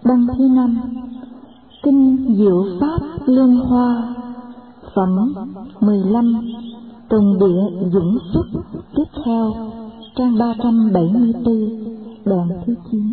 Băng thứ 5. Kinh Diệu Pháp Luân Hoa. Phẩm 15. Tùng địa dũng xuất. Tiếp theo, trang 374, đoạn thứ 9.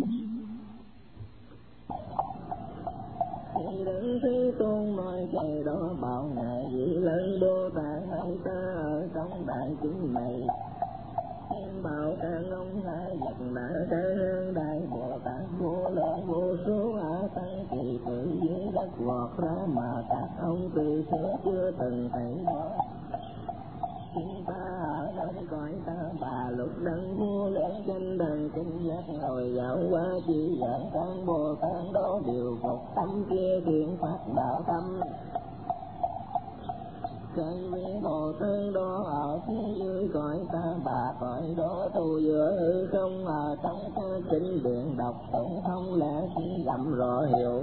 Thế Tôn nói cây đó bảo ngài vị lớn Bồ Tát hãy ta ở trong đại chúng này. Em bảo các ông hãy vật đã cái hương đại Bồ Tát vô lượng vô số á tăng kỳ tự dưới đất vọt ra mà các ông từ xưa chưa từng thấy đó. Chúng ta ở nơi cõi ta bà lúc đấng vô lượng trên đàn kinh giác ngồi dạo qua chỉ dẫn các Bồ Tát đó đều phục tâm kia thiện phát đạo tâm. Cái vị Bồ Tát đó ở phía dưới cõi ta bà cõi đó tu giữa hư không ở trong các kinh điển đọc tụng không lẽ chỉ gặm rõ hiểu.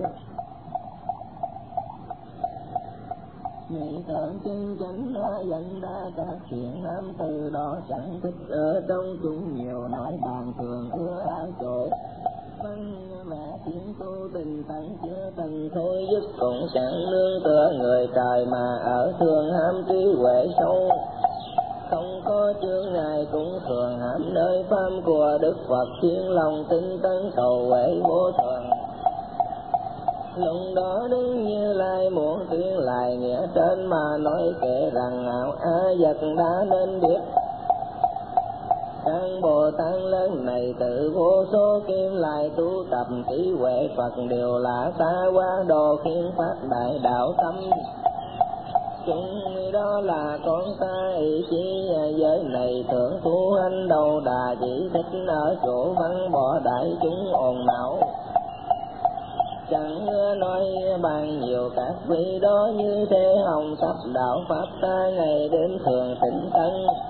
Nhị thượng chân chánh đã dẫn ra các thiện nam từ đó chẳng thích ở trong chúng nhiều nói bàn thường ưa ở chỗ. Vâng mẹ tiếng tu tình tận chưa từng thôi dứt cũng chẳng nương tựa người trời mà ở thường ham trí huệ sâu. Không có chướng ngại cũng thường hãm nơi pháp của Đức Phật khiến lòng tinh tấn cầu huệ vô thường. Lúc đó đứng Như Lai muốn tuyên lại nghĩa trên mà nói kể rằng ảo á vật đã nên biết. Các Bồ Tát lớn này tự vô số kim lại tu tập trí huệ Phật đều là xa quá độ khiến phát đại đạo tâm. Chúng đó là con ta ý chí giới này thượng thú hành đầu đà chỉ thích ở chỗ vắng bỏ đại chúng ồn ào. Chẳng nói bàn nhiều các vị đó như thế hồng tập đạo pháp ta ngày đêm thường tĩnh tấn.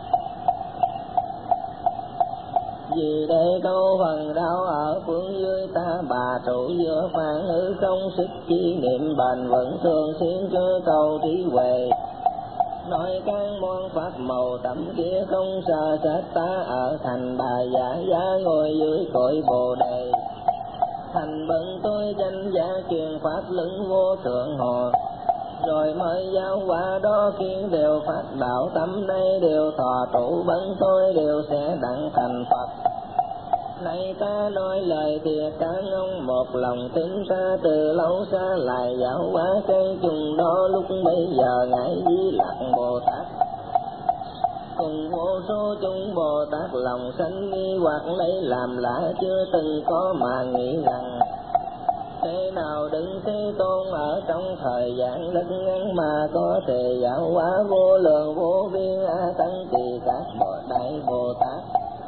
Vì đây câu phần đạo ở phương dưới ta bà trụ giữa phản hư không sức chi niệm bền vững thường xuyên cơ cầu trí huệ. Nói các môn pháp màu tẩm kia không sợ chết ta ở thành bà giả ngồi dưới cội Bồ Đề. Thành bận tôi danh giá truyền pháp lưng vô thượng hồ. Rồi mới giáo hóa đó khiến đều phát đạo tâm đây đều thọ trụ bấn tôi đều sẽ đặng thành Phật. Này ta nói lời thiệt các ông một lòng tin ta từ lâu xa lại giáo hóa cái chung đó lúc bấy giờ ngài Di Lặc Bồ Tát. Cùng vô số chúng Bồ Tát lòng sanh nghi hoặc lấy làm lạ chưa từng có mà nghĩ rằng thế nào đứng Thế Tôn ở trong thời gian rất ngắn mà có thể giáo hóa vô lượng vô biên a tăng kỳ các đại Bồ Tát.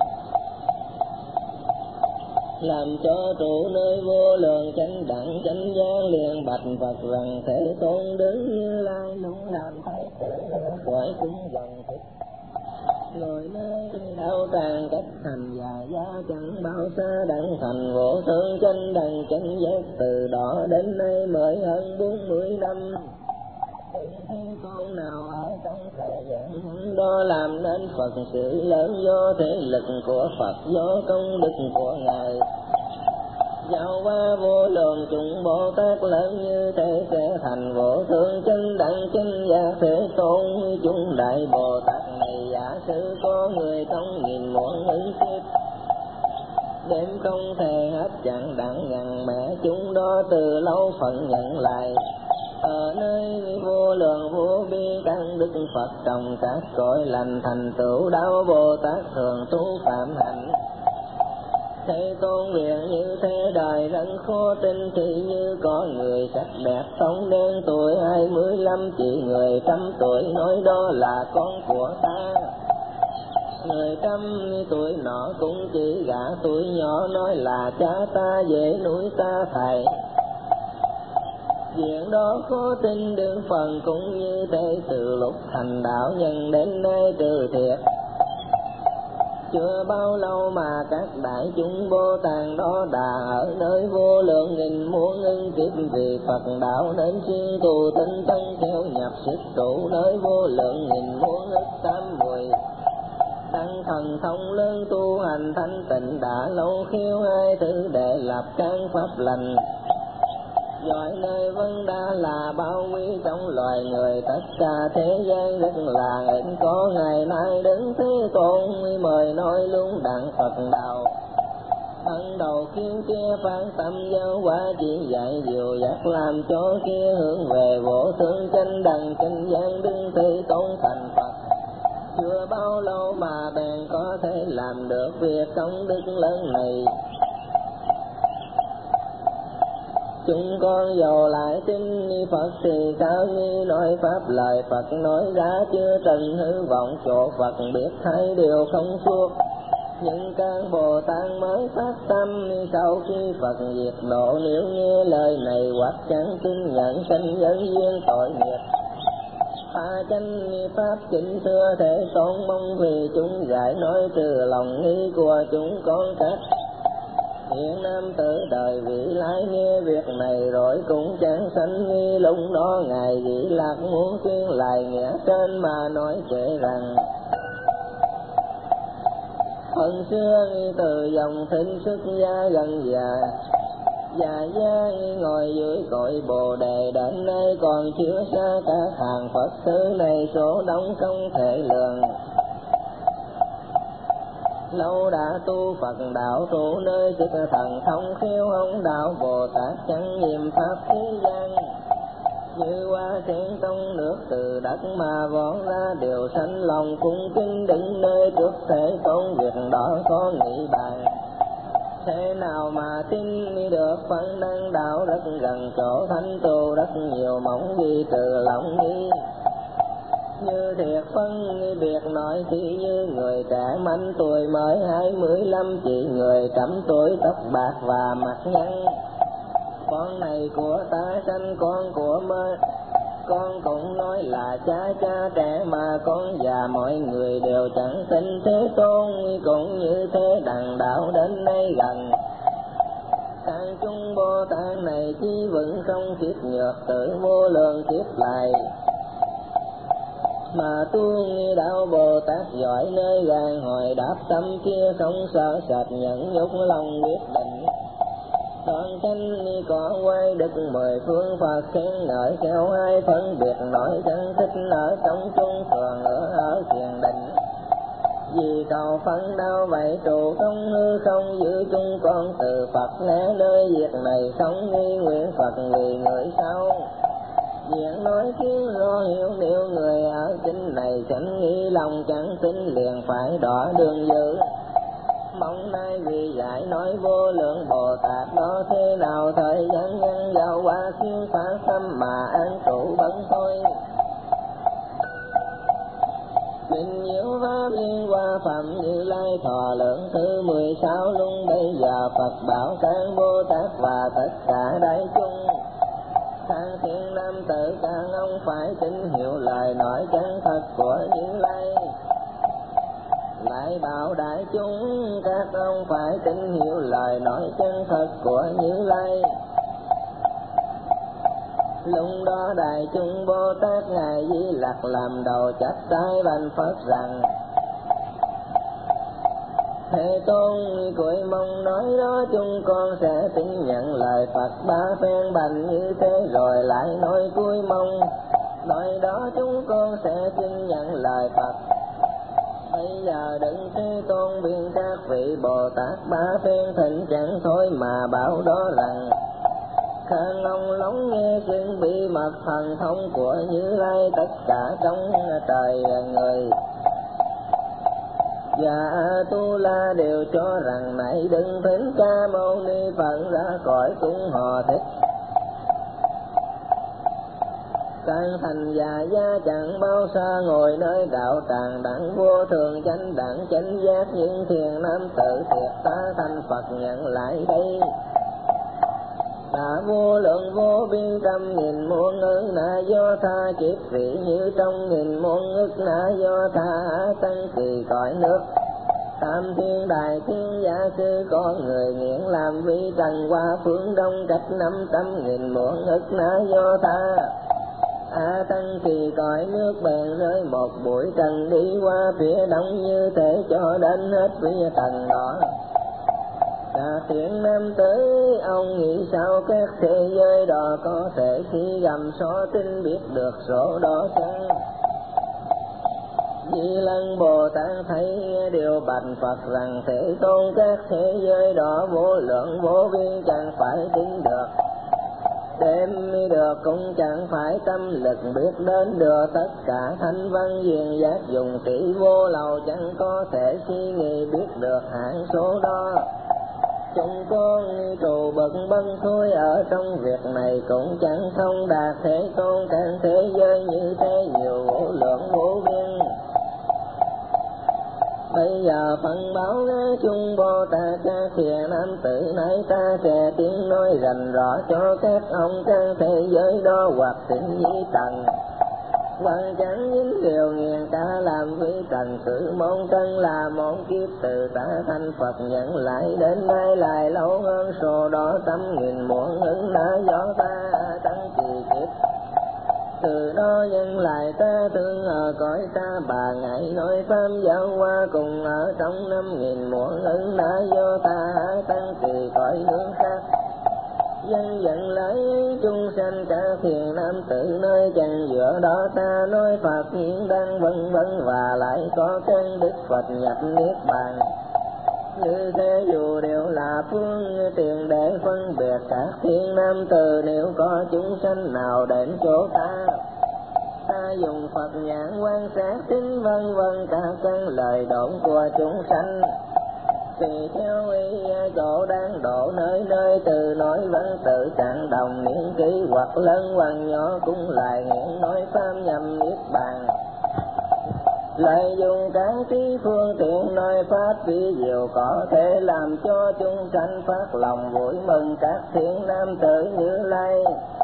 Làm cho trụ nơi vô lượng chánh đẳng chánh giác liền bạch Phật rằng Thế Tôn đứng Như Lai lúc làm thấy khỏi chúng dòng thích. Ngồi nơi đạo tràng cách thành và giá chẳng bao xa đặng thành vô thượng chánh đẳng chánh giác từ đó đến nay mới hơn 40 năm. Thế con nào ở trong thời gian đó làm nên Phật sự lớn do thế lực của Phật do công đức của Ngài. Giáo hóa vô lượng chúng Bồ Tát lớn như thế sẽ thành vô thượng chánh đẳng chánh giác Thế Tôn. Chúng đại Bồ Tát này giả sử có người trong nghìn muôn ứng kiếp, đêm không thể hết chẳng đặng ngàn mẹ chúng đó từ lâu phận nhận lại. Ở nơi vô lượng vô biên các đức Phật trong các cõi lành thành tựu đạo Bồ Tát thường tu phạm hạnh. Thế Tôn nguyện như thế đời rất khó tin thì như có người sắc đẹp tông đen tuổi 25 chỉ người trăm tuổi nói đó là con của ta. Người trăm tuổi nọ cũng chỉ gã tuổi nhỏ nói là cha ta về núi ta thầy. Chuyện đó khó tin đương phần cũng như thế từ lúc thành đạo nhân đến nay trừ thiệt. Chưa bao lâu mà các đại chúng Bồ Tát đó đã ở nơi vô lượng nghìn muôn ưng kiếp vì Phật đạo nên siêng tu tinh tấn theo nhập sức trụ nơi vô lượng nghìn muôn ức tam muội. Tăng thần thông lớn tu hành thanh tịnh đã lâu khiêu hai thứ để lập căn pháp lành. giỏi nơi vẫn đã là bao quý trong loài người, tất cả thế gian rất là nghịch, có ngày nay đứng Thế Tôn mời nói luôn đặng Phật đạo. Ấn đầu kiến kia phán tâm giáo hóa, chỉ dạy dìu dắt làm cho kia hướng về vô thượng chánh đẳng chánh giác, đứng Thế Tôn thành Phật. Chưa bao lâu mà bèn có thể làm được việc công đức lớn này. Chúng con dầu lại tin Phật thì sao nghi nói pháp lời Phật nói ra, chưa trần hư vọng chỗ Phật biết thấy điều không suốt. Những các Bồ Tát mới phát tâm sau khi Phật diệt độ, nếu nghe lời này hoặc chẳng tin nhận sanh nhân duyên tội nghiệp. Chánh pháp kính thưa Thế Tôn, mong vì chúng giải nói trừ lòng nghi của chúng con cách. Hiện nam tử đời vị lai nghe việc này rồi cũng chẳng sanh nghi, lúc đó ngài Vị Lạc muốn tuyên lại nghĩa trên mà nói kể rằng: phần xưa từ dòng thịnh xuất gia gần già, già gia ngồi dưới cội Bồ Đề, đến nay còn chứa xa các hàng Phật thứ này, số đông không thể lường. Lâu đã tu Phật đạo tu nơi sức thần thông khiếu hồng đạo, Bồ Tát chẳng nhiệm pháp thế gian. Như hoa sen trong nước từ đất mà vón ra, đều sanh lòng cung kính đứng nơi trước Thế Tôn, việc đó có nghĩ bàn. Thế nào mà tin được phân đăng đạo, rất gần chỗ thánh tu, rất nhiều mỏng ghi trừ lòng nghi. Như thiệt phân biệt nói thì như người trẻ manh tuổi mới 25, chỉ người trăm tuổi tóc bạc và mặt nhăn. Con này của ta sanh con của mơ, con cũng nói là cha trẻ mà con già, mọi người đều chẳng tin Thế Tôn, cũng như thế đằng đạo đến nay gần. Các chúng Bồ Tát này chí vững không kiếp nhược, tự vô lượng kiếp lại mà tu đạo Bồ Tát giỏi nơi gan hồi đáp tâm kia, không sợ sệt nhận nhục lòng quyết định. Toàn thanh có quay đức 10 phương Phật khen ngợi, theo hai phân biệt nói chân thích ở trong trung thường ở thiền định. Vì cầu phấn đau vậy trụ không hư không, giữ chúng con từ Phật lẽ nơi việc này không nghi nguyện Phật vì người sau. Diện nói tiếng lo hiểu, nếu người ở kinh này chẳng nghĩ lòng chẳng tin, liền phải đỏ đường giữ. Mong nay vì giải nói vô lượng Bồ Tát đó, thế nào thời gian nhân giao qua siêu phá tâm mà an trụ bấn thôi. Bình nhiễu pháp liên qua phẩm Như Lai thọ lượng thứ 16, lúc bây giờ Phật bảo các Bồ Tát và tất cả đại chúng. Thang thiên nam tử các ông phải tín hiểu lời nói chân thật của Như Lai. Lại bảo đại chúng các ông phải tín hiểu lời nói chân thật của Như Lai. Lúc đó đại chúng Bồ Tát ngài Di Lặc làm đầu chắp tay bạch Phật rằng: Thế Tôn cội mong nói đó, chúng con sẽ tin nhận lời Phật ba phen bành như thế, rồi lại nói cuối mong nói đó chúng con sẽ tin nhận lời Phật. Bây giờ đừng Thế Tôn biên các vị Bồ Tát ba phen thịnh chẳng thôi mà bảo đó rằng: Khẩn ông lóng nghe chừng bí mật thần thông của Như Lai, tất cả trong trời người và Tu La đều cho rằng này đừng Thích Ca Mâu Ni Phật ra cõi cung họ thích. Càng thành già gia chẳng bao xa, ngồi nơi đạo tràng đẳng vô thường chánh đẳng chánh giác, những thiền nam tự thiệt ta thành Phật nhận lại đây. Đã vô lượng vô biên trăm nghìn muôn ức na do tha, kiếp vị như trong nghìn muôn ức na do tha, tăng kỳ cõi nước tam thiên đại thiên giả sư, có người nghiện làm vi trần qua phương đông, cách 500.000 muôn ức na do tha. Tăng kỳ cõi nước bèn rơi một bụi trần, đi qua phía đông như thế cho đến hết phía trần đó. Cả thiện nam tử, ông nghĩ sao các thế giới đó có thể khi gầm so tin biết được số đó chăng? Di Lăng Bồ Tát thấy điều bạch Phật rằng Thế Tôn các thế giới đó vô lượng vô biên chẳng phải tin được. Đêm được cũng chẳng phải tâm lực biết đến được, tất cả thanh văn duyên giác dùng tỷ vô lậu chẳng có thể suy nghĩ biết được hạng số đó. Chúng con trù bận bâng thôi ở trong việc này cũng chẳng thông đạt Thế Tôn các thế giới như thế nhiều vô lượng vô biên. Bây giờ phân báo nghe chung Bồ Tát các thiện nam tử này, ta sẽ tiếng nói rành rõ cho các ông các thế giới đó hoặc tỉnh nhĩ tầng. Hoặc chẳng những điều nghiền ta làm với trần sự mong tân là món kiếp từ ta thành Phật nhận lại đến nay lại lâu hơn số đó 100.000 muôn ứng đã do ta tăng kỳ kiếp. Từ đó nhân lại ta thương ở cõi ta bà ngài nói pháp giáo hoa cùng ở trong 5.000 muôn ứng đã do ta tăng kỳ cõi nước khác. Dân dẫn lấy chung sanh cả thiền nam tử nơi chân giữa đó ta nói Phật hiện đang vân vân và lại có căn Đức Phật nhập niết bàn. Như thế dù đều là phương tiện để phân biệt các thiên nam tử, nếu có chúng sanh nào đến chỗ ta dùng Phật nhãn quan sát tính vân vân cả căn lời đồn của chúng sanh. Tùy theo ý chỗ đang độ nơi nơi từ nói văn tự chẳng đồng niên ký hoặc lớn hoặc nhỏ cũng lại nghiện nói pháp nhằm niết bàn. Lợi dụng các trí phương tiện nói pháp vi diệu có thể làm cho chúng sanh phát lòng vui mừng các thiện nam tử Như Lai.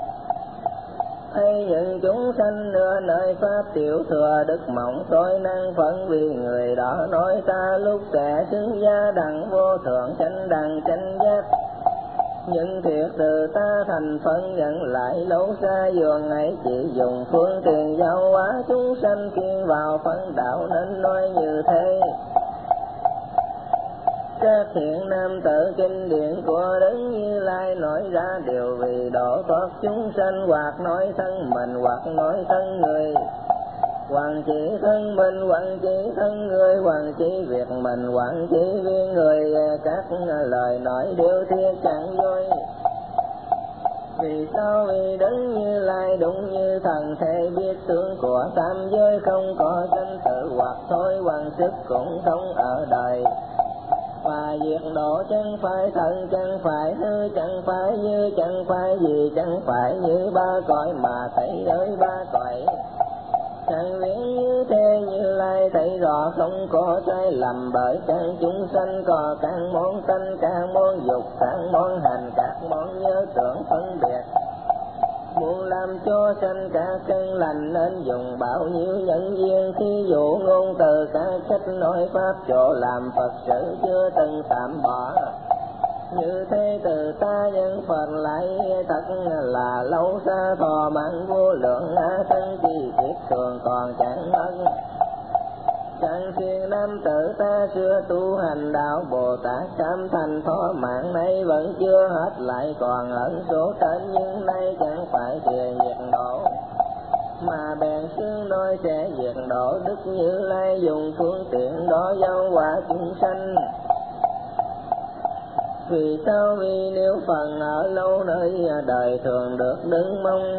Hay những chúng sanh nửa nơi pháp tiểu thừa đức mộng tôi năng phận vì người đó nói ta lúc trẻ xưng gia đẳng vô thượng chánh đẳng chánh giác. Nhưng thiệt từ ta thành phân nhận lại lâu xa dường ấy chỉ dùng phương tiện giáo hóa chúng sanh kiên vào phân đạo nên nói như thế. Các thiện nam tử kinh điển của Đấng Như Lai nói ra đều vì độ thoát chúng sanh, hoặc nói thân mình hoặc nói thân người, hoặc chỉ thân mình hoặc chỉ thân người, hoặc chỉ việc mình hoặc chỉ viên người. Các lời nói đều thiết chẳng dối. Vì sao? Vì Đấng Như Lai đúng như thần thể biết tướng của tam giới, không có sanh tử hoặc thôi hoặc sức cũng không ở đời. Và diệt độ chẳng phải thân, chẳng phải hư, chẳng phải như, chẳng phải gì, chẳng phải như ba cõi mà thấy ơi ba cõi. Chẳng viễn như thế Như Lai thấy rõ không có sai lầm, bởi các chúng sanh có các món tánh, các món dục, các món hành, các món nhớ tưởng phân biệt. Muốn làm cho sanh cả căn lành nên dùng bao nhiêu nhân duyên, thí dụ ngôn từ các cách nói pháp chỗ làm Phật sự chưa từng tạm bỏ. Như thế từ ta nhân Phật lại thật là lâu xa, thọ mạng vô lượng thân chi kiếp thường còn chẳng ân. Chẳng xuyên nam tử ta xưa tu hành đạo Bồ Tát tam thành, thọ mạng nay vẫn chưa hết lại còn ẩn số trên, nhưng nay chẳng phải thìa diệt độ mà bèn xưng nói sẽ diệt độ. Đức Như Lai dùng phương tiện đó giáo hóa chúng sanh. Vì sao? Vì nếu phần ở lâu nơi đời thường được đứng mong,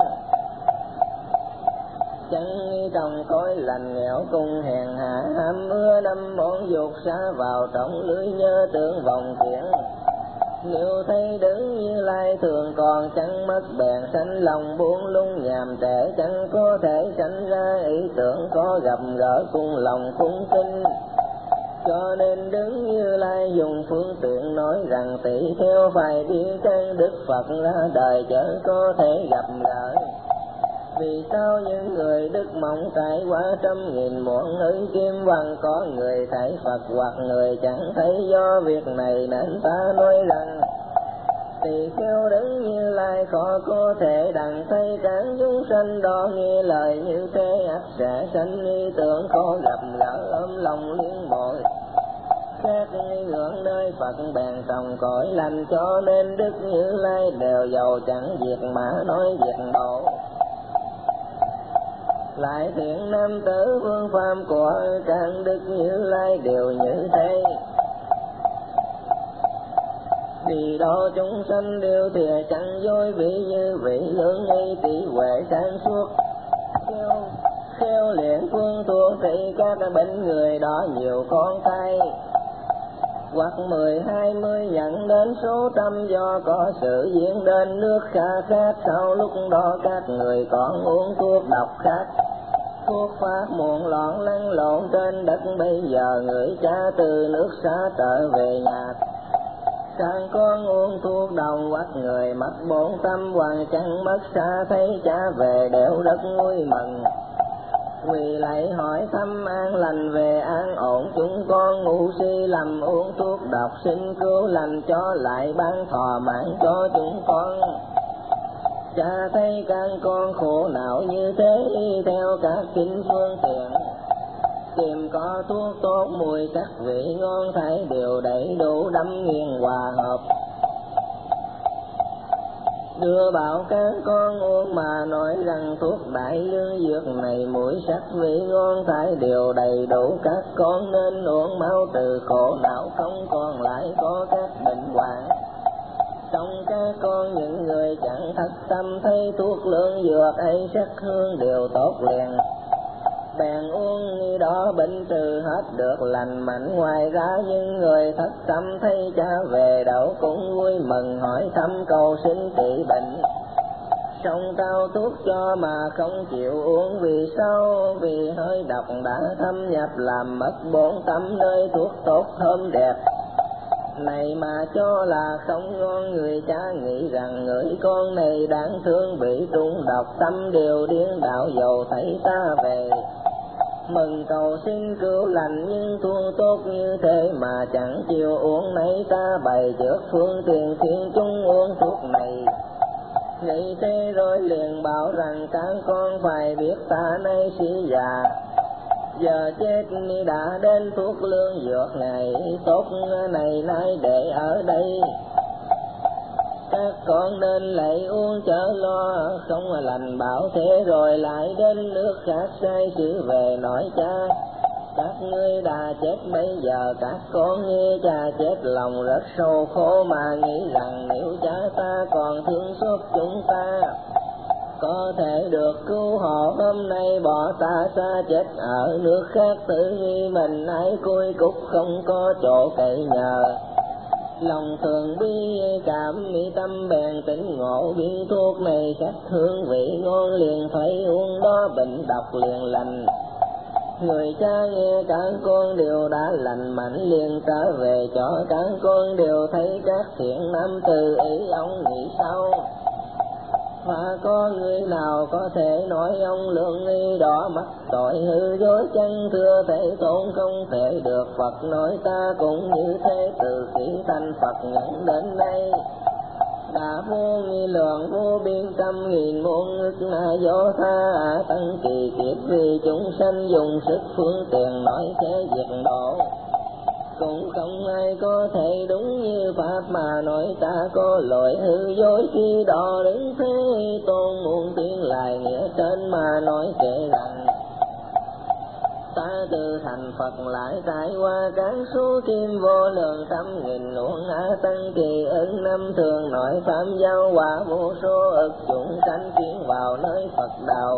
chẳng trong cõi lành nghèo cùng hèn hạ, ham mưa năm món dục xa vào trong lưới nhớ tưởng vòng kiện. Nếu thấy Đấng Như Lai thường còn chẳng mất bèn sanh lòng buông lung nhàm trẻ, chẳng có thể sanh ra ý tưởng có gặp gỡ cùng lòng cung kính. Cho nên Đấng Như Lai dùng phương tiện nói rằng tỷ theo phải biết căn Đức Phật ra đời chớ có thể gặp gỡ. Vì sao? Những người đức mong trải qua 100.000 muôn ứng kim văn, có người thấy Phật hoặc người chẳng thấy. Do việc này nên ta nói rằng tỳ kheo Đấng Như Lai khó có thể đặng thấy các chúng sanh đó nghe lời như thế, ắt sẽ sanh ý tưởng khó gặp gỡ ôm lòng liên bội. khác ngưỡng nơi Phật bèn trồng cõi lành, cho nên Đức Như Lai đều giàu chẳng diệt mà nói diệt độ. Lại thiện nam tử vương phàm của các Đức Như Lai đều như thế, vì đó chúng sanh đều thìa chẳng dối vị, như vị lương nghi tỷ huệ sáng suốt, khéo luyện phương thuốc trị các bệnh người đó nhiều con tay, hoặc 10-20 nhận đến số trăm, do có sự diễn đến nước kha khát. Sau lúc đó các người còn uống thuốc độc khác, thuốc phát muộn loạn lăn lộn trên đất. Bây giờ người cha từ nước xa trở về nhà, càng con uống thuốc đồng quắc người mất 4 tâm, hoàng chẳng mất xa thấy cha về đều rất vui mừng. Vì lại hỏi thăm an lành về an ổn, chúng con ngu si lầm uống thuốc độc, xin cứu lành cho lại ban thọ mạng cho chúng con. Cha thấy các con khổ não như thế, theo các kinh phương tiện tìm có thuốc tốt mùi sắc vị ngon, thấy đều đầy đủ đắm nghiền hòa hợp, đưa bảo các con uống mà nói rằng thuốc đại lương dược này mùi sắc vị ngon, thấy đều đầy đủ. Các con nên uống máu từ khổ não, không còn lại có các bệnh hoạn. Trong các con những người chẳng thất tâm, thấy thuốc lương dược ấy sắc hương đều tốt liền, bèn uống như đó bệnh trừ hết được lành mạnh. Ngoài ra những người thất tâm thấy cha về đâu cũng vui mừng, hỏi thăm cầu xin trị bệnh. Xong trao thuốc cho mà không chịu uống, vì sao? Vì hơi độc đã thâm nhập làm mất 4 tâm, nơi thuốc tốt thơm đẹp này mà cho là không ngon. Người cha nghĩ rằng người con này đáng thương bị trúng độc, tâm đều điên đảo, dầu thấy ta về mừng cầu xin cứu lành. Nhưng thuốc tốt như thế mà chẳng chịu uống, nấy ta bày trước phương tiện khiến chúng uống thuốc này. Nghĩ thế rồi liền bảo rằng các con phải biết ta nay sĩ già, giờ chết đã đến thuốc lương dược ngày tốt này nay để ở đây. Các con nên lấy uống chớ lo, không lành bảo thế rồi lại đến nước khác sai sự về nói cha. Các ngươi đã chết bây giờ các con nghe cha chết lòng rất sâu khổ, mà nghĩ rằng nếu cha ta còn thương xót chúng ta, có thể được cứu họ hôm nay bỏ ta xa chết ở nước khác. Tự nghi mình ái côi cúc không có chỗ cậy nhờ, lòng thường bi cảm mỹ tâm bèn tỉnh ngộ, biết thuốc này sắc hương vị ngon liền phải uống đó bệnh độc liền lành. Người cha nghe các con đều đã lành mạnh, liền trở về cho các con đều thấy các thiện nam từ ý. Ông nghĩ sao? Và có người nào có thể nói ông lương nghi đó mắc tội hư dối chân thưa thể tốn không thể được. Phật nói ta cũng như thế, từ khi thành Phật nhận đến nay đã vô nghi lượng vô biên trăm nghìn muôn ức do tha tăng kỳ kiếp, vì chúng sanh dùng sức phương tiện nói thế diệt độ. Cũng không ai có thể đúng như Pháp mà nói ta có lỗi hư dối, khi đó đứng thế tôn muôn tiếng lại nghĩa trên mà nói kể rằng ta từ thành Phật lại trải qua các số kim vô lượng trăm nghìn luân tăng kỳ ứng năm thường nói pháp giao quả vô số ức chúng sanh tiến vào nơi Phật đạo.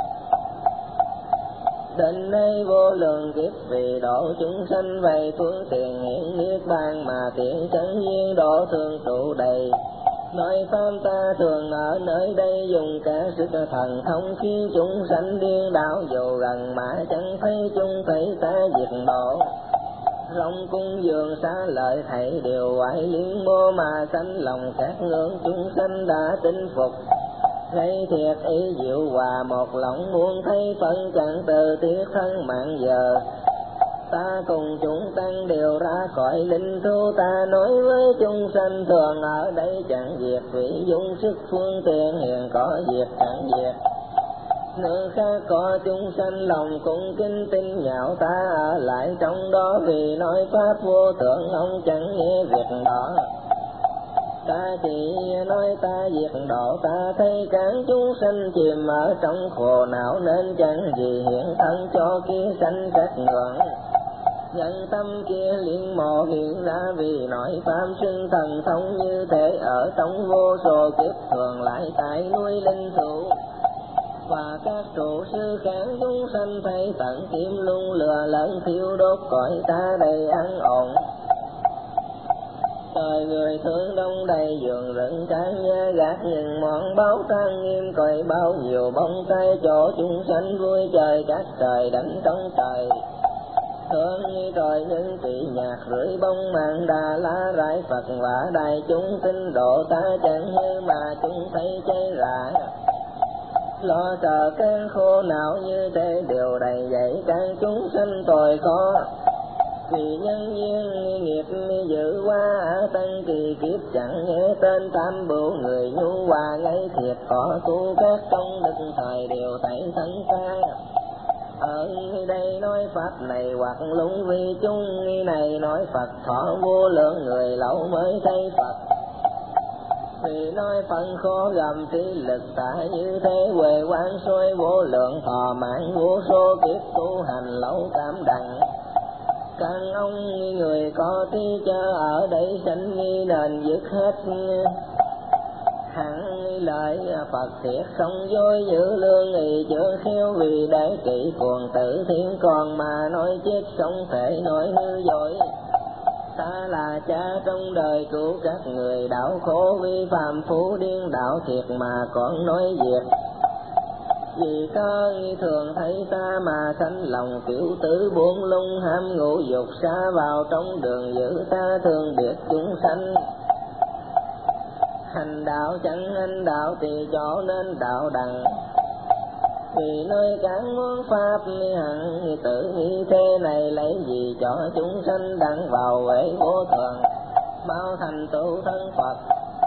Đến nay vô lượng kiếp vì độ chúng sanh vậy phương tiện hiện niết bàn, mà tiện chân duyên độ thường trụ đầy. Nói pháp ta thường ở nơi đây dùng cả sức thần thông khiến chúng sanh điên đảo, dù gần mà chẳng thấy chúng thấy ta diệt độ. Rong cung dường xá lợi thầy đều hoại liên mô, mà sanh lòng các ngưỡng chúng sanh đã tin phục. Thấy thiệt ý diệu hòa một lòng muốn thấy phân chẳng từ tiếc thân mạng giờ. Ta cùng chúng tăng đều ra khỏi linh thu, ta nói với chúng sanh thường ở đây chẳng diệt, vì dùng sức phương tiện hiện có diệt chẳng diệt. Nước khác có chúng sanh lòng cũng kính tin nhạo, ta ở lại trong đó vì nói pháp vô thượng, ông chẳng nghe việc đó. Ta chỉ nói ta diệt độ, ta thấy các chúng sanh chìm ở trong khổ não, nên chẳng gì hiện thân cho kia sanh các ngưỡng. Nhân tâm kia liên mộ hiện ra vì nói pháp xưng thần thông, như thế ở trong vô số kiếp thường lại tại núi linh thủ. Và các trụ sư khác chúng sanh thấy tận kim lung lừa lẫn thiêu đốt cõi ta đầy ăn ổn. Trời người thương đông đầy giường rừng trang nhã gác, những món báo trang nghiêm cõi bao nhiêu bông tay chỗ chúng sanh vui trời các trời đánh trong trời. Thương như trời những trị nhạc rưỡi bông mạng đà lá rải Phật và đại chúng tin độ, ta chẳng như mà chúng thấy cháy rã. Lo sợ cơn khổ não như thế đều đầy dẫy các chúng sanh tội khó. Vì nhân duyên nghiệp giữ qua tăng kỳ kiếp, chẳng nghe tên tam bửu người nhu hòa ngay thiệt có tu các công đức thời đều thấy thân xa. Ở đây nói pháp này hoặc lũng vi chúng này nói Phật thọ vô lượng người lâu mới thấy Phật. Vì nói phần khó gầm trí lực ta như thế, huệ quán soi vô lượng thọ mạng vô số kiếp tu hành lâu cảm đặng. Các ông người có trí chớ ở đây sanh nghi nền dứt hết hẳn lợi Phật thiệt không dối giữ lương nghị chữa khéo, vì để trị cuồng tử thiên còn mà nói chết không thể nói hư dối. Ta là cha trong đời cứu các người đau khổ, vi phạm phú điên đạo thiệt mà còn nói diệt. Vì ta thường thấy ta mà sanh lòng tiểu tử buông lung, ham ngũ dục xa vào trong đường giữ, ta thường biết chúng sanh. Hành đạo chẳng hành đạo thì cho nên đạo đặng. Vì nơi các món pháp hằng tự như thế này, lấy gì cho chúng sanh đặng vào huệ vô thường, bao thành tựu thân Phật.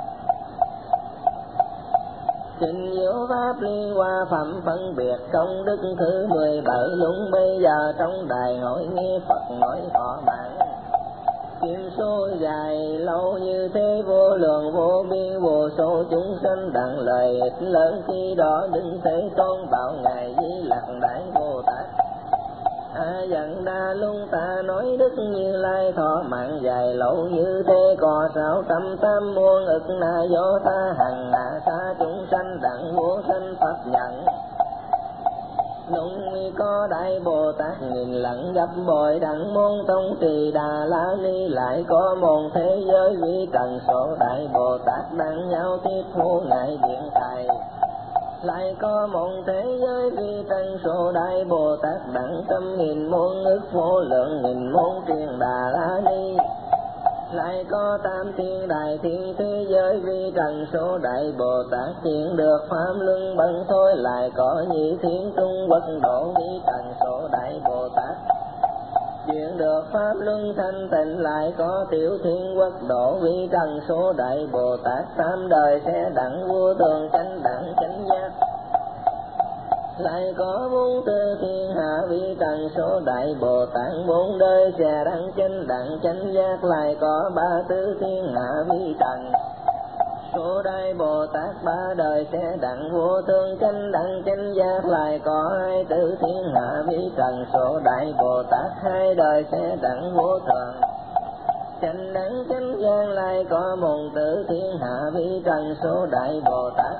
Trình diệu pháp liên hoa phẩm phân biệt, công đức thứ 17 lũng bây giờ trong đài hội nghe Phật nói thọ mạng. Kim số dài lâu như thế vô lượng vô biên, vô số chúng sanh đặng lời ích lớn, khi đó đứng thế tôn bảo ngài Di Lặc Đại Bồ Tát. Dần đa lung ta nói đức Như Lai thọ mạng dài lâu như thế, có sao tâm tam muôn ức na do ta hằng hạ xa chúng sanh đặng vô sanh Phật nhận. Nung có Đại Bồ Tát nghìn lần gấp bội đặng môn tông trì Đà La Ni, lại có môn thế giới vi trần số Đại Bồ Tát đặng nhau tiếp thu ngài điện thầy. Lại có môn thế giới vi trần số Đại Bồ Tát đặng trăm nghìn muôn ức vô lượng nghìn môn truyền Đà La Ni. Lại có tam thiên đại thiên thế giới vi trần số Đại Bồ Tát hiện được pháp luân bận thôi. Lại có nhị thiên trung quốc độ vi trần số Đại Bồ Tát hiện được pháp luân thanh tịnh. Lại có tiểu thiên quốc độ vi trần số Đại Bồ Tát tam đời sẽ đặng vô thường chánh đẳng chánh giác. Lại có bốn tư thiên hạ vi trần số Đại Bồ Tát bốn đời sẽ đặng chánh đẳng chánh giác. Lại có ba tư thiên hạ vi trần số Đại Bồ Tát ba đời sẽ đặng vô thường chánh đẳng chánh giác. Lại có hai tư thiên hạ vi trần số Đại Bồ Tát hai đời sẽ đặng vô thường chánh đẳng chánh giác. Lại có môn tử thiên hạ vi trần số Đại Bồ Tát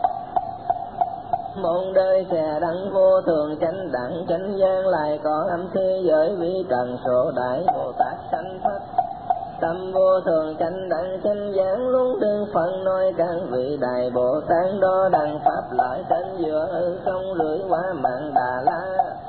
môn đời sẽ đặng vô thường chánh đẳng chánh giác. Lại có âm thế giới vi trần số Đại Bồ Tát sanh Phật tâm vô thường chánh đẳng chánh giác. Luôn đương phần nói các vị Đại Bồ Tát đó đặng pháp lợi trên giữa hư không rưỡi qua mạng Đà La.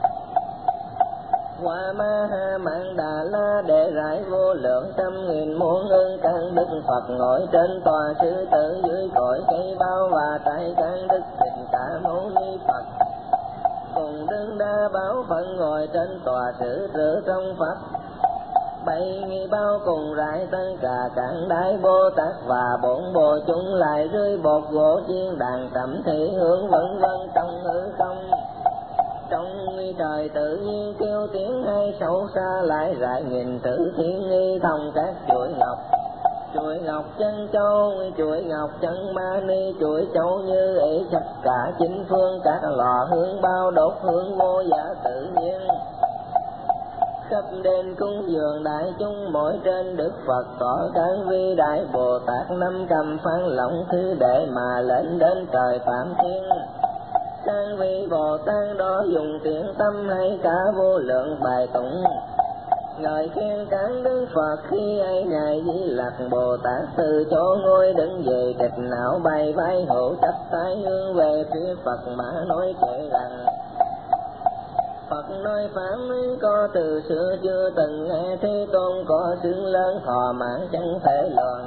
Qua ma ha mạng Đà La để rải vô lượng trăm nghìn muôn ưng các đức Phật ngồi trên tòa sư tử dưới cội cây bao và tại các đức Thích Ca Mâu Ni Phật cùng đứng đa báo phận ngồi trên tòa sư tử trong Phật. Bảy nghi bao cùng rải tất cả các đại Bồ Tát và bốn bộ chúng lại rơi bột gỗ chiên đàn cẩm thị hướng vân vân trong hư không. Trong trời tự nhiên kêu tiếng hay sâu xa lại rải nghìn tử thiên nghi thông các chuỗi ngọc chân châu, chuỗi ngọc chân ma ni, chuỗi châu như ý khắp cả chín phương, các lò hương bao đốt hương vô giá tự nhiên. Khắp đền cung dường đại chúng mỗi trên Đức Phật tỏ các vi đại Bồ Tát năm cầm phan lộng thứ để mà lên đến trời Phạm Thiên. Các vị Bồ Tát đó dùng tiếng tâm hay cả vô lượng bài tụng ngợi khen các Đức Phật khi ấy ngài Di Lặc Bồ Tát từ chỗ ngôi đứng dậy trịch não bay vai hữu chắp tay hướng về phía Phật mà nói kể rằng: Phật nói pháp có từ xưa chưa từng nghe, Thế Tôn có xứng lớn thọ mạng chẳng thể luận.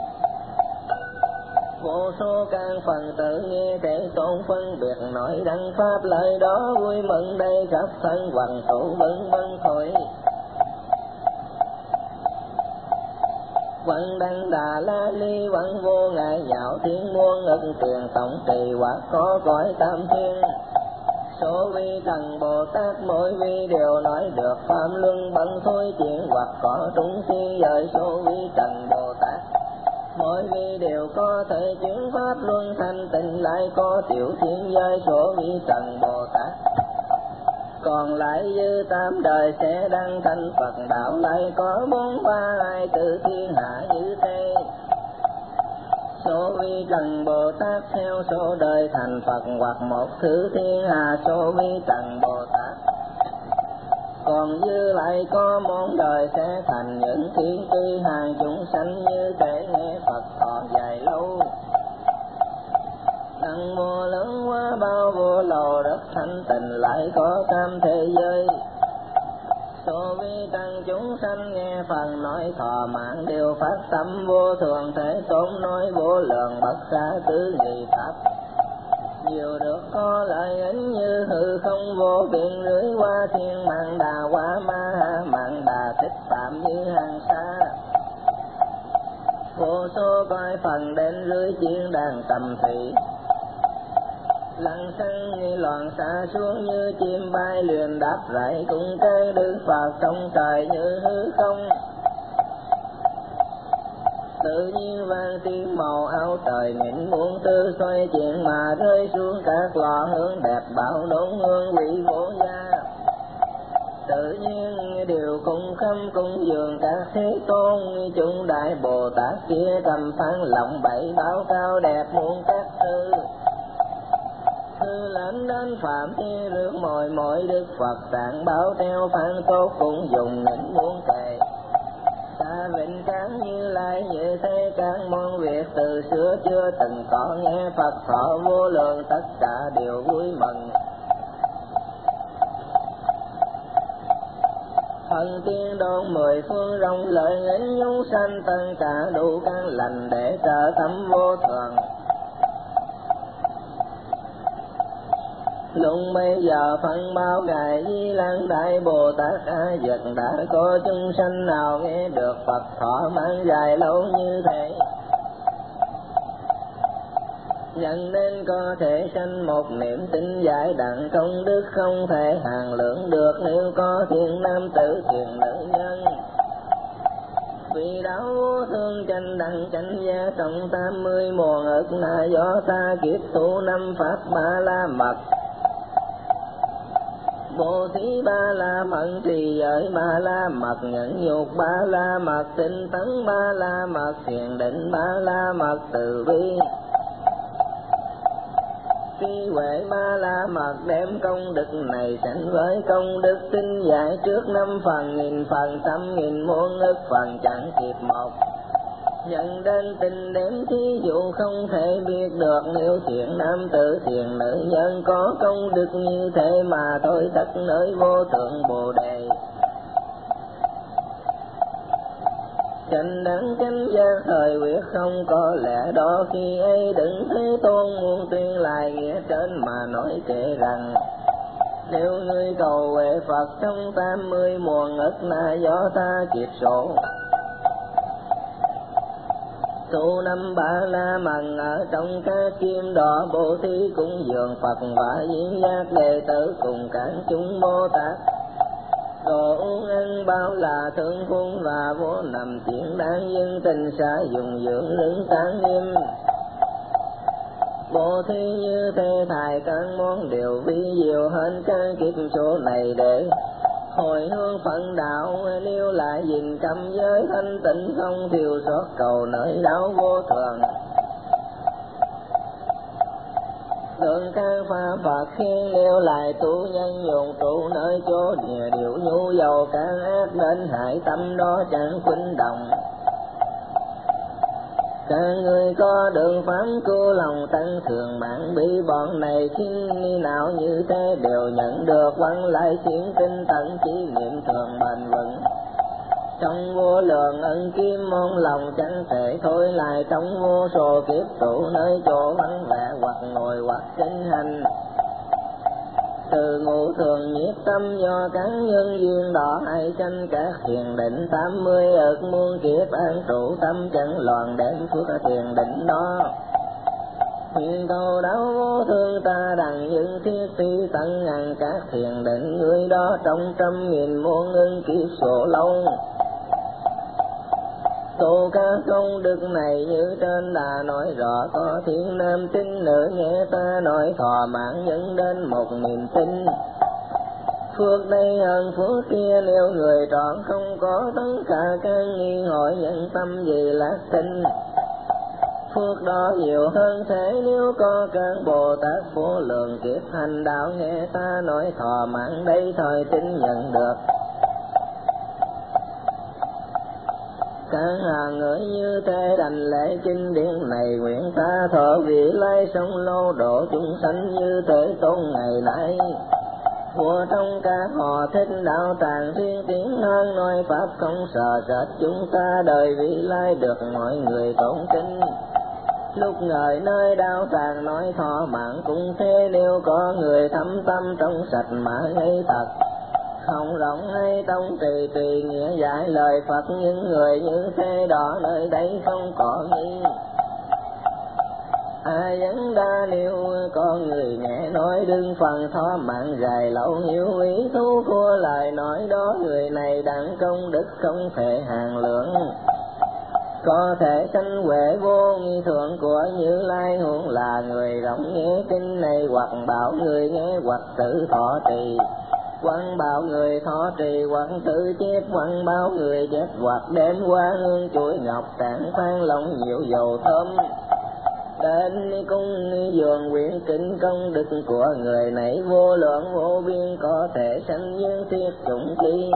Vô số can phần tự nghe Thế Tôn phân biệt nói đăng pháp lời đó, vui mừng đây khắp thân hoằng tụ bấn bấn khởi. Văn đăng Đà La Ni văn vô ngại nhạo thiên muôn ức tiền tổng trì hoặc có cõi tam thiên. Số vi thần Bồ Tát mỗi vi đều nói được pháp luân bận thôi chuyện, hoặc có chúng sinh giới số vi thần Bồ Tát mỗi vi đều có thể chuyển pháp luân thanh tịnh, lại có tiểu thiên giới số vi thần Bồ Tát. Còn lại dư tam đời sẽ đăng thành Phật đạo, lại có 432 từ thiên hạ như thế. Số vi trần Bồ Tát theo số đời thành Phật, hoặc một thứ thiên hạ số vi trần Bồ Tát. Còn dư lại có 4 đời sẽ thành những thiên tri hàng chúng sanh như thế, nghe Phật thọ dài lâu. Đăng vô lớn quá bao vô lầu đất thanh tịnh, lại có tam thế giới. Số vi tăng chúng sanh nghe phần nói thọ mạng, đều phát tâm vô thường. Thế Tôn nói vô lượng bất khả tư nghị pháp, nhiều được có lợi ích như hư không vô biên, rưới qua thiên mạng đà qua ma ha mạng đà tích phạm như hàng xa. Vô số coi phần đến rưới chiến đàn tầm thị, lăng xăng nghi loạn xa xuống như chim bay luyện đáp rải, cùng cây Đức Phật trong trời như hư không. Tự nhiên vang tiếng màu áo trời nghìn muôn tư, xoay chuyển mà rơi xuống các lò hương đẹp bảo đốn hương vị vô gia. Tự nhiên đều cùng khâm cung dường các Thế Tôn, chúng đại Bồ Tát kia cầm phan lộng bảy báo cao đẹp muôn các thư. Thư lãnh đến phạm thi rước mỗi Đức Phật tạng báo theo phan tốt, cũng dùng những muôn kệ. Ta vịnh cán Như Lai như thế, các môn việc từ xưa chưa từng có, nghe Phật thọ vô lượng tất cả đều vui mừng. Thần tiên đôn 10 phương rộng lợi ích nhúng sanh, tất cả đủ căn lành để trợ tâm vô thường. Lúc bây giờ phân bao ngài Di Lặc Đại Bồ Tát A Dật, đã có chúng sanh nào nghe được Phật thọ mạng dài lâu như thế, nhận nên có thể sanh một niệm tin giải đặng công đức không thể hàng lượng được, nếu có thiện nam tử thiện nữ nhân. Vì đạo vô thương chánh đẳng chánh gia, trong 80 mùa ức là do ta kiếp tu 5 pháp ba la mật. Bố thí ba la mật, trì giới ba la mật, nhẫn nhục ba la mật, tinh tấn ba la mật, thiền định ba la mật, từ bi trí huệ ba la mật, đem công đức này sánh với công đức tinh giải trước 5 phần, 1000 phần, 100.000 muôn ức phần chẳng kịp một. Nhận đến tình đếm thí dụ không thể biết được, nếu thiện nam tử thiện nữ nhân có công đức như thế mà thôi, tất nơi vô thượng Bồ Đề. Chánh đẳng chánh giác thời quyết không có lẽ đó, khi ấy đừng Thế Tôn muôn tuyên lại nghĩa trên mà nói kể rằng: Nếu ngươi cầu huệ Phật trong 80 mùa ngất là do ta kiệt sổ. Tu năm Ba La Mật ở trong các kim đỏ bố thí cúng dường Phật và viên giác đệ tử cùng các chúng Bồ Tát. Đồ uống ăn bao là thương phung và vô nằm tiếng đáng dân tình xã dùng dưỡng lưng sáng nghiêm. Bố thí như thế thải các món điều vi diệu hơn các kiếp số này để hồi hương phận đạo. Nếu lại gìn cấm giới thanh tịnh không thiếu sót cầu nơi đạo vô thường. Đường các pháp Phật khiến nếu lại tu nhân dùng trụ nơi chỗ địa điều nhu dầu các ác đến hại tâm đó chẳng khuynh động. Các người có đường pháp cứu lòng tăng thường mạng bị bọn này khi nào như thế đều nhận được quăng lại khiến tinh tấn chỉ niệm thường bền vững. Trong vô lượng ân kim mong lòng chẳng thể thôi lại trong vô số kiếp tụ nơi chỗ vắng vẻ hoặc ngồi hoặc kinh hành. Từ ngũ thường nhiệt tâm do các nhân duyên đó hay tranh các thiền định 80 ức muôn kiếp an trụ tâm chẳng loạn đến phước thiền định đó. Nguyện cầu đáo vô thương ta đặng những thiết phi tận ngàn các thiền định người đó trong trăm nghìn muôn ưng kiếp số lâu. Tu các công đức này như trên đã nói rõ có thiên nam tín nữ nghe ta nói thọ mạng nhân đến 1000 tinh. Phước đây hơn phước kia nếu người trọn không có tất cả các nghi hỏi nhân tâm gì lạc tinh. Phước đó nhiều hơn thế nếu có các Bồ Tát vô lượng kiếp hành đạo nghe ta nói thọ mạng đây thời tin nhận được. Các hàng người như thế đành lễ kinh điển này nguyện ta thọ vị lai sông lô độ chúng sanh như Thế Tôn ngày nay. Vua trong các họ thích đạo tràng thiên tiếng hơn nói pháp không sợ sệt chúng ta đời vị lai được mọi người tôn kính. Lúc ngời nơi đạo tràng nói thọ mạng cũng thế nếu có người thâm tâm trong sạch mà ngay thật. Không rộng hay tông trì tùy nghĩa giải lời Phật những người như thế đó nơi đây không có nghi. Ai vẫn đa nếu có người nghe nói đừng phần thọ mạng dài lâu hiểu ý thú thua lời nói đó người này đặng công đức không thể hàng lượng. Có thể sanh huệ vô nghi thượng của Như Lai huống là người rộng nghe kinh này hoặc bảo người nghe hoặc tự thọ trì. Quăng bảo người thọ trì hoặc tự chép quăng bảo người chép hoặc đem qua hương chuỗi ngọc tản phan lòng nhiều dầu thơm. Đến cung dường quyển kinh công đức của người này vô lượng vô biên có thể sanh như thiết chủng chi.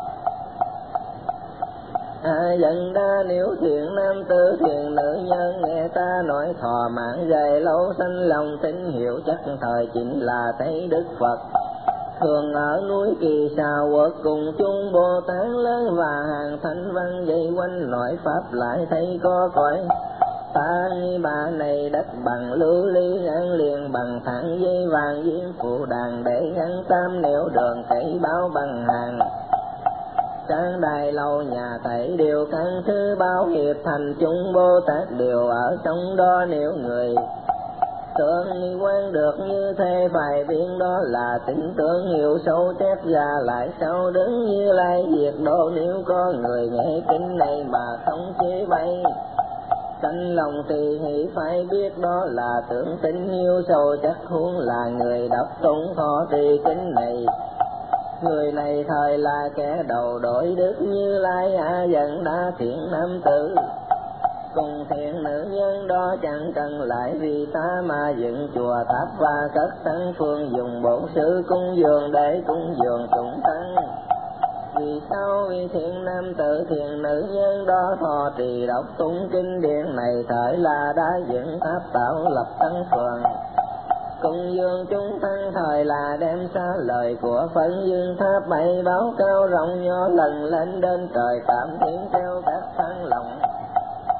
Dần đa nếu thiện nam tử thiện nữ nhân nghe ta nói thọ mạng dài lâu sanh lòng tín hiệu chắc thời chính là thấy Đức Phật. Thường ở núi Kỳ Xà Quốc cùng chung Bồ Tát lớn và hàng thánh văn dây quanh nội pháp lại thấy có cõi. Ta bà này đất bằng lưu ly ngăn liền bằng thẳng dây vàng diêm phụ đàn để ngăn tam nẻo đường cây báo bằng hàng. Trang đài lâu nhà thầy đều căn thứ báo hiệp thành chúng Bồ Tát đều ở trong đó nếu người tưởng quan được như thế phải biết đó là tính tưởng hiểu sâu chép ra lại sau đứng Như Lai diệt độ nếu có người nghe kinh này mà không chế bay. Sanh lòng thì hỷ phải biết đó là tưởng tính hiểu sâu chắc huống là người đọc tụng thọ trì kinh này. Người này thời là kẻ đầu đổi đức Như Lai dần đã thiện nam tử. Cùng thiện nữ nhân đó chẳng cần lại vì ta mà dựng chùa tháp và cất tăng phương dùng bổn sự cung dường để cung dường chúng tăng. Vì sao? Vì thiện nam tử thiện nữ nhân đó thọ trì đọc tụng kinh điển này thời là đã dựng tháp tạo lập tăng phường. Cung dương chúng tăng thời là đem xa lời của Phật dương tháp bay báo cao rộng nhỏ lần lên đến trời cảm thiên theo các thăng lòng.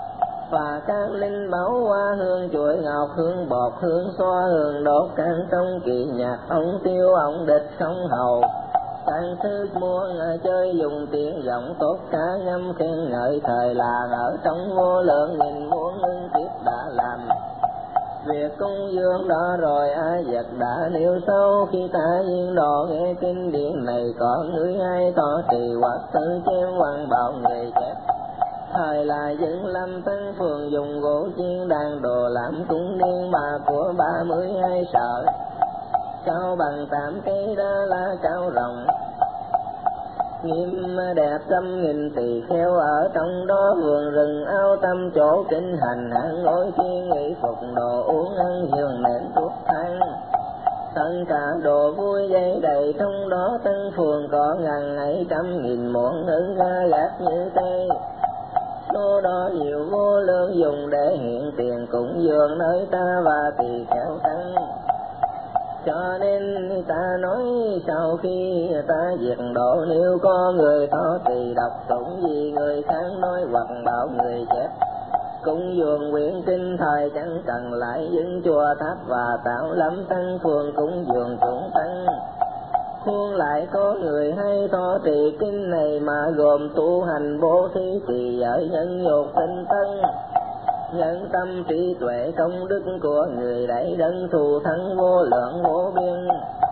và các linh báu hoa hương chuỗi ngọc, hương bột, hương xoa, hương đốt, can công kỳ nhạc, ông tiêu, ông địch, không hầu. Tăng sư mua chơi dùng tiếng giọng tốt cá ngâm khen ngợi thời làng ở trong vô lượng nghìn muôn ưng kiếp đã làm. Việc cung dương đó rồi ai vật đã nêu sâu, khi ta viên đồ nghe kinh điển này có người ai tỏ trì hoặc tự chém quan bảo người chép. Thời là dựng lâm Tân Phường dùng gỗ chiên đàn đồ làm cung điên mà của 32 sở. Cao bằng 8 cây đa la cao rộng, nghiêm đẹp trăm nghìn tỳ kheo ở trong đó. Vườn rừng ao tâm chỗ kinh hành, hạng ngồi thiên nghị phục đồ uống ăn giường nệm thuốc thang. Tất cả đồ vui dây đầy trong đó. Tân Phường có ngàn ấy trăm nghìn muộn ngữ ga gạt như tê. Số đó nhiều vô lượng dùng để hiện tiền cúng dường nơi ta và tỳ kheo tăng. Cho nên ta nói sau khi ta diệt độ, nếu có người thọ trì đọc tụng gì người khác nói hoặc bảo người chép cúng dường quyển kinh, thời chẳng cần lại dựng chùa tháp và tạo lắm Tăng Phường cúng dường chúng tăng. Khuôn lại có người hay thọ trì kinh này mà gồm tu hành bố thí trì giới nhân nhục tinh tân, nhân tâm trí tuệ công đức của người đẩy đấng thù thắng vô lượng vô biên.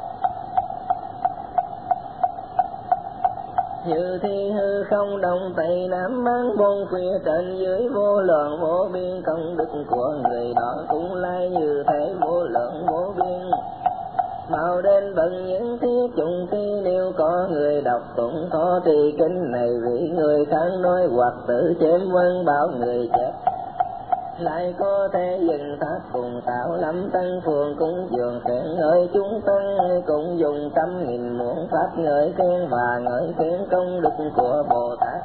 Như thi hư không đông tây nam bắc bốn phía trên dưới, vô lượng vô biên công đức của người đó cũng lai như thế vô lượng vô biên. Mau đến bận những thiết chung khi nếu có người đọc tụng thọ trì kinh này, vì người khác nói hoặc tự chém vân bảo người chép. Lại có thể dừng tháp cùng tạo lắm Tân Phường cúng dường khen ngợi chúng tăng, cũng dùng trăm nghìn muôn pháp ngợi khen và ngợi khen công đức của Bồ Tát.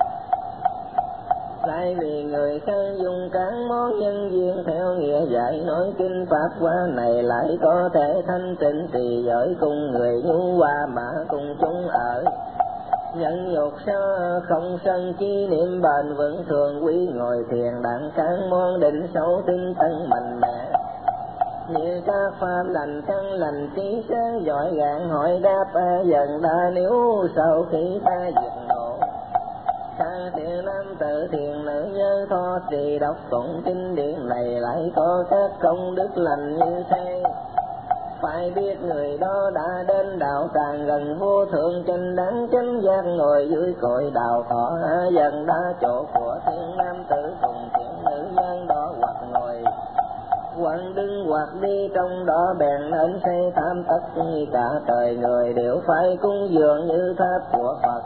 Lại vì người khác dùng các món nhân duyên theo nghĩa dạy nói kinh pháp qua này, lại có thể thanh tịnh trì giới cùng người nhu hòa mà cùng chúng ở. Nhân nhục sao không sân chi niệm bền vững, thường quý ngồi thiền đặng các món định xấu tinh tấn mạnh mẽ. Như các pháp lành căn lành trí sáng giỏi gạn hỏi đáp dần đa, nếu sau khi ta diệt độ. Ta thiện nam tự thiện nữ nhân thọ trì đọc tụng kinh điển này, lại có các công đức lành như thế. Phải biết người đó đã đến đạo tràng gần vô thượng chánh đẳng chánh giác, ngồi dưới cội đạo thọ dần đã chỗ của thiên nam tử cùng thiện nữ nhân đó, hoặc ngồi hoặc đứng hoặc đi trong đó bèn nên xây tham tất cả trời người đều phải cúng dường như tháp của Phật.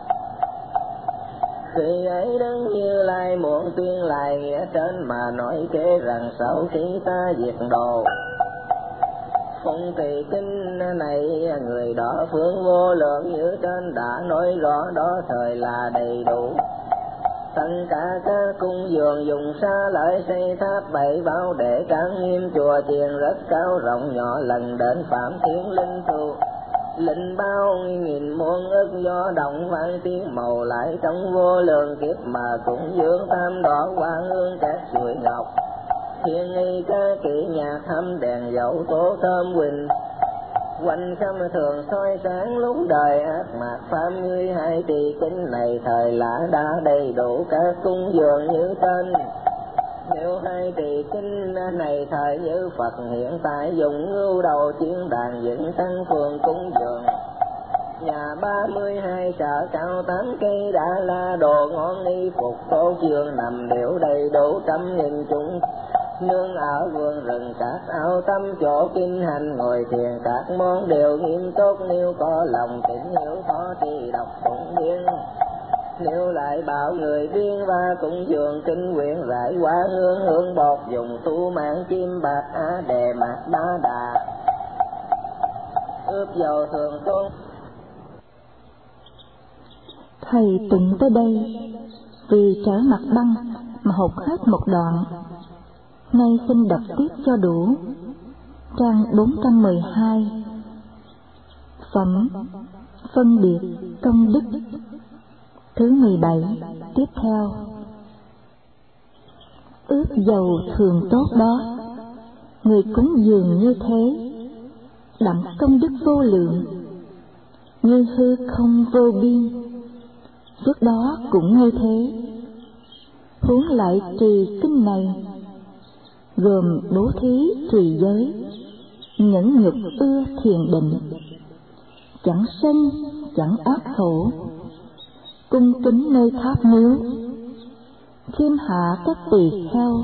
Khi ấy Đấng Như Lai muộn tuyên lại nghĩa trên mà nói kế rằng sau khi ta diệt đồ phụng trì kinh này, người đó phương vô lượng như trên đã nói rõ đó, thời là đầy đủ. Tất cả các cung dường dùng xa lợi xây tháp bảy bao để trang nghiêm chùa chiền rất cao rộng nhỏ, lần đến phạm thiên linh thu linh bao nghìn muôn ức do động vang tiếng màu, lại trong vô lượng kiếp mà cũng dường tam đỏ hoa hương các chuỗi ngọc. Thiên nghi ca kỹ nhạc hâm đèn dầu tố thơm quỳnh, quanh khâm thường soi sáng lúc đời ác mạt pháp. Ngươi hai trì kinh này thời lạ đã đầy đủ các cung dường như tên. Nếu hai trì kinh này thời như Phật hiện tại, dùng ngưu đầu chiến đàn dựng Tăng Phường cúng dường. Nhà 32 sở cao 8 cây đã la đồ ngon y phục tốt giường nằm đều đầy đủ trăm nghìn chúng. Nương ở vườn rừng các áo tâm chỗ kinh hành ngồi thiền, các món đều nghiêm tốt nếu có lòng kính hiếu thọ trì đọc tụng biên. Nếu lại bảo người biên và cũng dường kinh nguyện rải quá hương hương bột, dùng tu mạng chim bạc á đề mạc đá đà ướp dầu thường tôn. Thầy tụng tới đây vì trở mặt băng mà hụt hết một đoạn. Nay xin đọc tiếp cho đủ. Trang 412. Phẩm phân biệt công đức thứ 17 tiếp theo. giàu thường tốt đó, người cúng dường như thế, đặng công đức vô lượng, như hư không vô biên, phước đó cũng như thế. Huống lại trì kinh này, gồm bố thí trì giới, nhẫn nhục ưa thiền định, chẳng sân chẳng ác khẩu, cung kính nơi tháp miếu, khiêm hạ các tỳ kheo,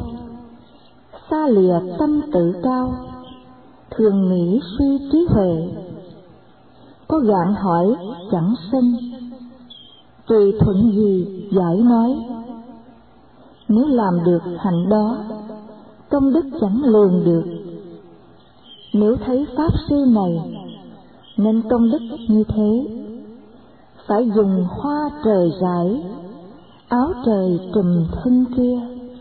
xa lìa tâm tự cao, thường nghĩ suy trí huệ, có gạn hỏi chẳng sân, tùy thuận gì giải nói. Nếu làm được hạnh đó, công đức chẳng lường được. Nếu thấy pháp sư này nên công đức như thế, phải dùng hoa trời rải, áo trời trùm thân kia,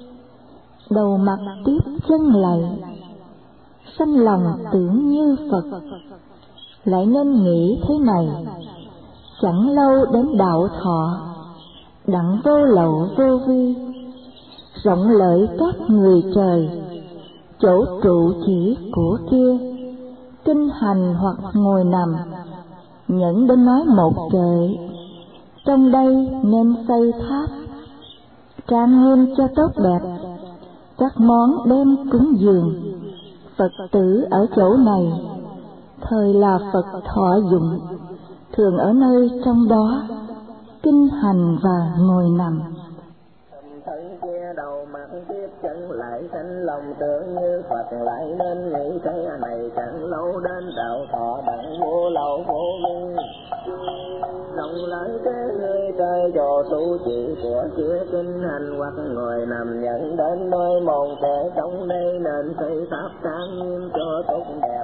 đầu mặt tiếp chân lạy, sanh lòng tưởng như Phật. Lại nên nghĩ thế này, chẳng lâu đến đạo thọ, đặng vô lậu vô vi, rộng lợi các người trời, chỗ trụ chỉ của kia, kinh hành hoặc ngồi nằm, nhẫn đến nói một kệ. Trong đây nên xây tháp, trang nghiêm cho tốt đẹp, các món đem cúng dường. Phật tử ở chỗ này, thời là Phật thọ dụng, thường ở nơi trong đó, kinh hành và ngồi nằm. Thân kia đầu mặt tiếp chân lại, sanh lòng tưởng như Phật, lại nên nghĩ thế này chẳng lâu đến đạo thọ, đặng vô lậu vô vi. Lòng lợi thế người trời trò tu chỉ của kia, kinh hành hoặc ngồi nằm, nhận đến nơi mòn kẻ trong đây, nên xây tháp trang nghiêm cho tốt đẹp.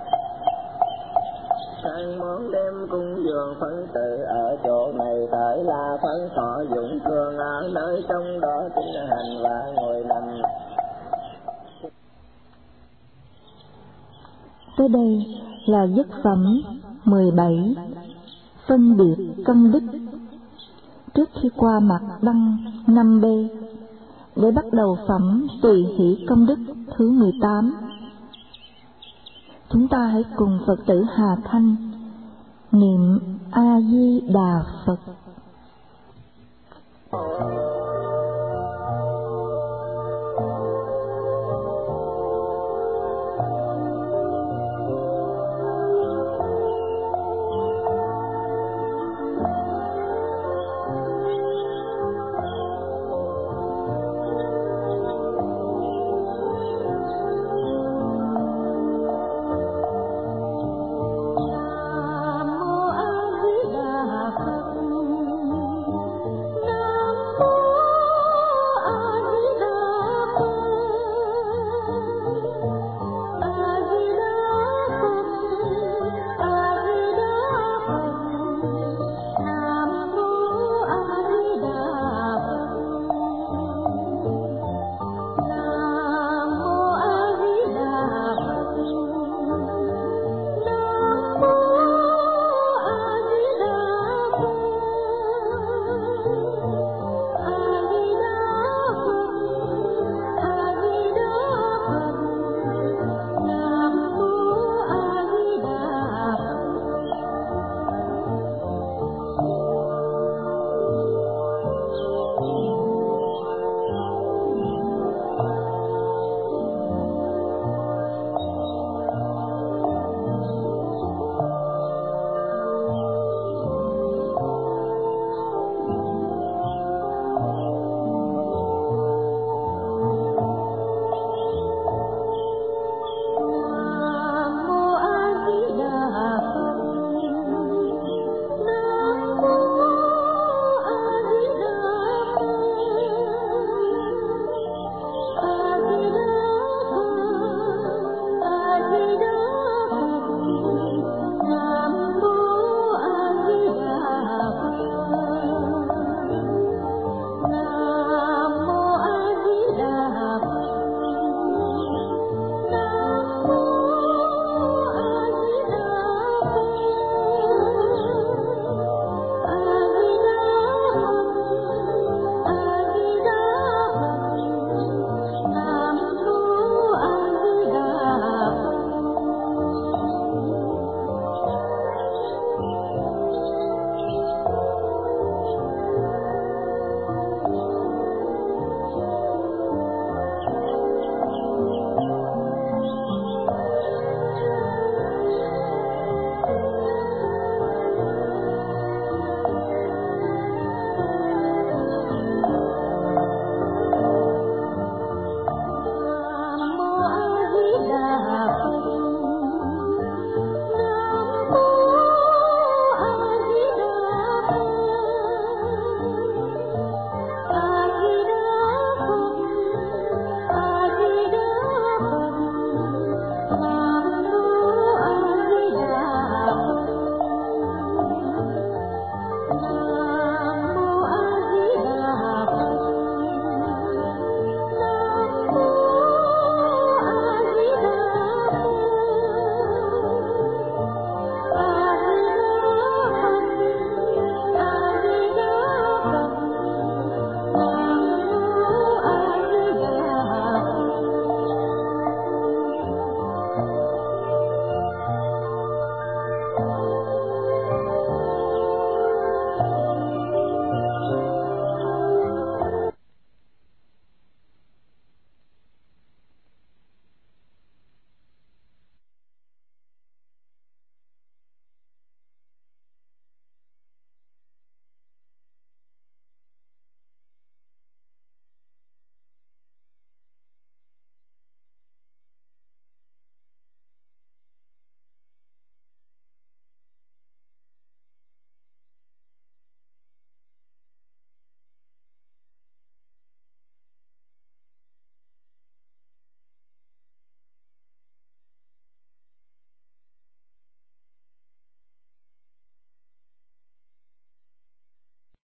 Sang món đem cung dường phân tự ở chỗ này, thời là phân thọ dụng, thường ở nơi trong đó kinh hành và ngồi nằm. Tới đây là dứt phẩm 17, phân biệt công đức. Trước khi qua mặt đăng 5B, để bắt đầu phẩm tùy hỷ công đức thứ 18, chúng ta hãy cùng Phật tử Hà Thanh niệm A Di Đà Phật.